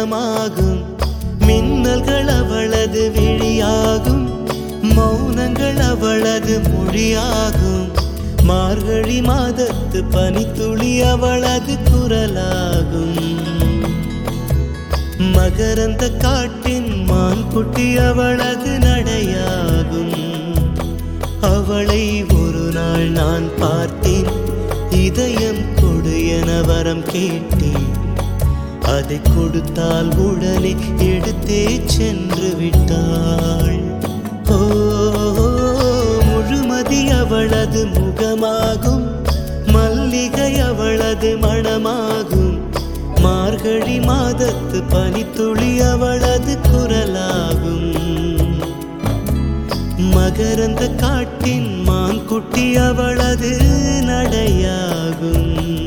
குணமாகும். மின்னல்கள் அவளது விழியாகும், மௌனங்கள் அவளது மொழியாகும். மார்கழி மாதத்து பனித்துளி அவளது குரலாகும். மகரந்த காட்டின் மான்குட்டி அவளது நடையாகும். அவளை ஒரு நாள் நான் பார்த்தேன், இதயம் கொடு என வரம் கேட்டேன். அதை கொடுத்தால் உடனே எடுத்தே சென்று விட்டாள். ஓ, முழுமதி அவளது முகமாகும், மல்லிகை அவளது மணமாகும். மார்கழி மாதத்து பனித்துளி அவளது குரலாகும். மகரந்த காட்டின் மான்குட்டி அவளது நடையாகும்.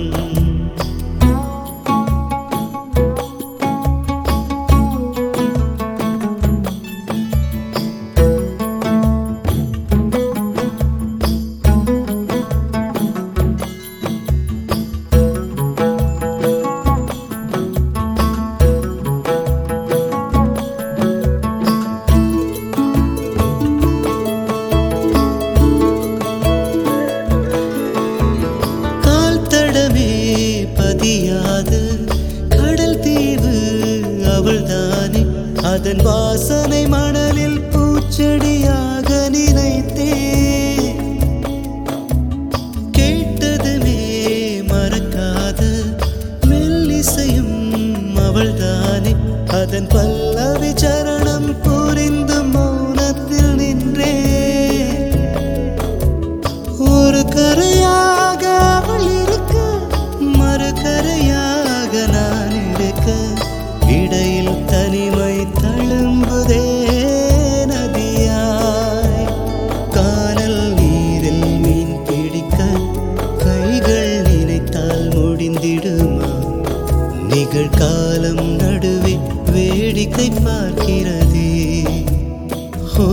பதியாத கடல் தீவு அவள்தானே, அதன் வாசனை மணலில் பூச்செடியாக நினைத்தே. கேட்டதுமே மறக்காத மெல்லிசையும் அவள்தானே, அதன் பல்லவி சரணம் புரிந்து மௌனத்தில் நின்றே. ஒரு கரையாக அவள் இருக்க, மறுகரையாக நான் இருக்க, இடையில் தனிமை தழும்புதே நதியாய். கானல் நீரில் மீன் பிடிக்க கைகள் நினைத்தால் முடிந்திடுமா? நிகழ்காலம் நடுவே வேடிக்கை பார்க்கிறதே. ஓ,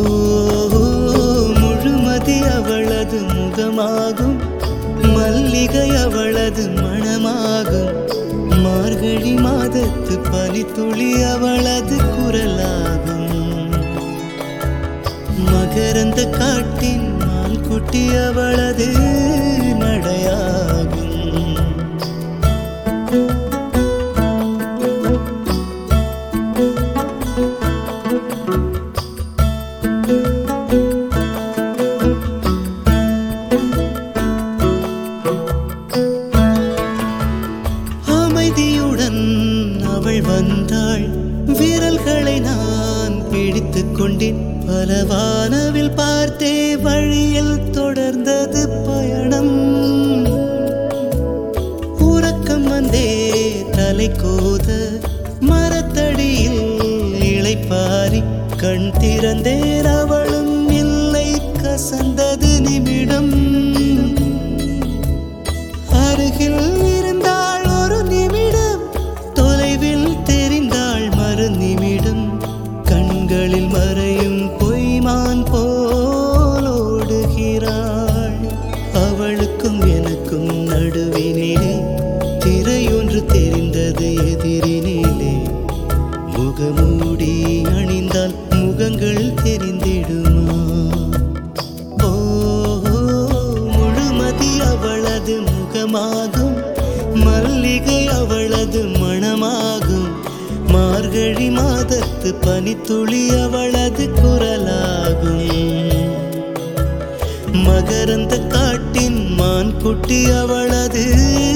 முழுமதி அவளது முகமாகும், மல்லிகை அவளது மணமாகும். மார்கழி மாதத்து பனித்துளி அவளது குரலாகும். மகரந்த காட்டின் மான்குட்டி அவளது நடையாகும். அமைதியுடன் அவள் வந்தாள், விரல்களை நான் பிடித்துக் கொண்டேன். பல வானவில் பார்த்தே வழியில் தொடர்ந்தது பயணம். உறக்கம் வந்தே தலை கோத மரத்தடியில் இளைப்பாரி கண் திறந்தேன், அவளும் இல்லை. கசந்தது நிமிடம். அருகில் இருந்தாள் ஒரு நிமிடம், தொலைவில் தெரிந்தாள் மறு நிமிடம். கண்களில் மறையும் பொய்மான் போல் ஓடுகிறாள். அவளுக்கும் எனக்கும் நடுவினிலே திரையொன்று தெரிந்தது எதிரினிலே. முகமூடி அணிந்தால் முகங்கள் தெரிந்திடுமா? ஓ, முழுமதி அவளது முகமாகும், மல்லிகை அவளது மணமாகும். மார்கழி மாதத்து பனித்துளி அவளது குரலாகும். மகரந்த காட்டின் மான்குட்டி அவளது